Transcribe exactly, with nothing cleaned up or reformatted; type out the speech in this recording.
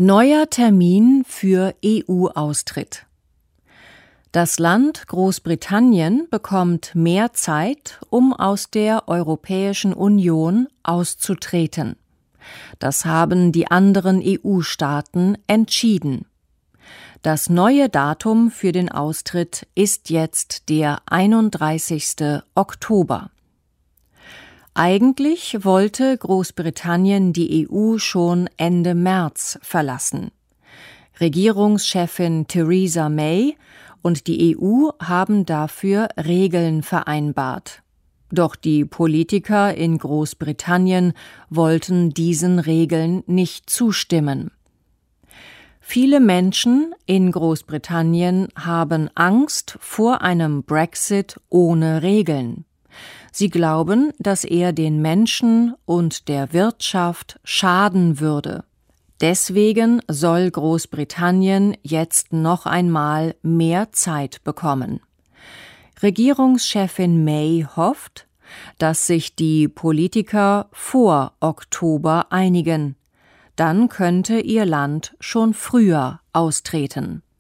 Neuer Termin für E U-Austritt. Das Land Großbritannien bekommt mehr Zeit, um aus der Europäischen Union auszutreten. Das haben die anderen E U-Staaten entschieden. Das neue Datum für den Austritt ist jetzt der einunddreißigste Oktober. Eigentlich wollte Großbritannien die E U schon Ende März verlassen. Regierungschefin Theresa May und die E U haben dafür Regeln vereinbart. Doch die Politiker in Großbritannien wollten diesen Regeln nicht zustimmen. Viele Menschen in Großbritannien haben Angst vor einem Brexit ohne Regeln. Sie glauben, dass er den Menschen und der Wirtschaft schaden würde. Deswegen soll Großbritannien jetzt noch einmal mehr Zeit bekommen. Regierungschefin May hofft, dass sich die Politiker vor Oktober einigen. Dann könnte ihr Land schon früher austreten.